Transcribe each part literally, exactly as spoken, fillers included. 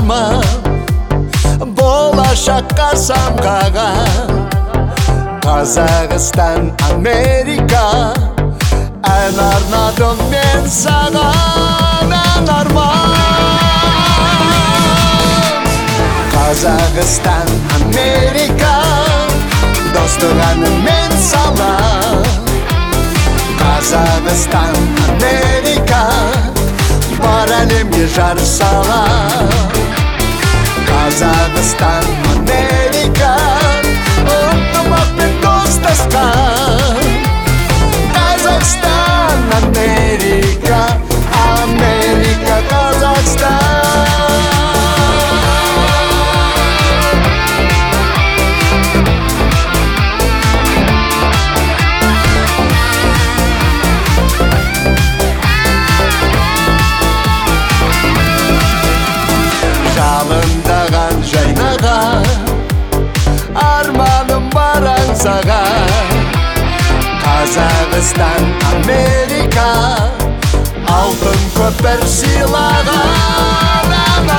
арман, болашаққа самғаған. Қазақстан, Америка, ән арнадым мен саған, ән арман. Қазақстан, Америка, достық әнім мен салам. Қазақстан, Америка, бар әлемге жар салам. Қазақстан, Америка, ынтымақ пен достасқан. Қазақстан, Америка, Америка, Қазақстан. Жалындаған жайнаған, арманым бар аңсаған. Қазақстан, Америка, алтын көпір сыйлаған, ән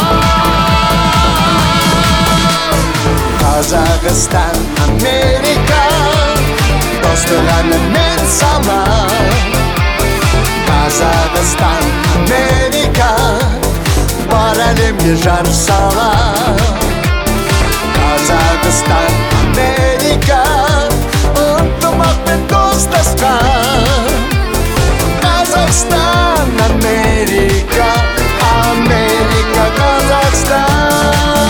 арман. Қазақстан, Америка, достық әнім мен салам. Қазақстан, Америка, бар әлемге жар салам. Қазақстан, Америка, ынтымақ пен достасқан. Қазақстан, Америка, Америка, Қазақстан.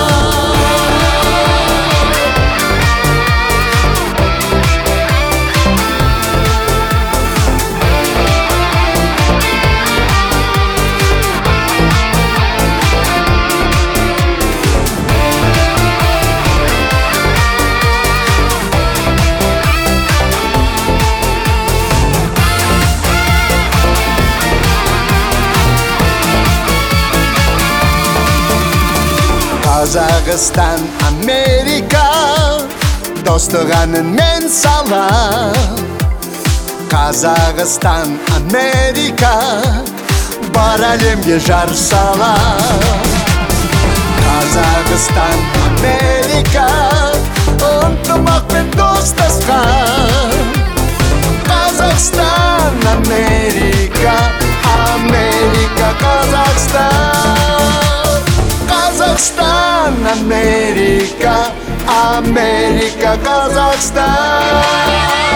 Қазақстан, Америка, достық әнін мен салам. Қазақстан, Америка, бар әлемге жар салам. Қазақстан, Америка, ынтымақ пен достасқан. Қазақстан, Америка, Америка, Қазақстан. Қазақстан, Америка, Америка, Қазақстан.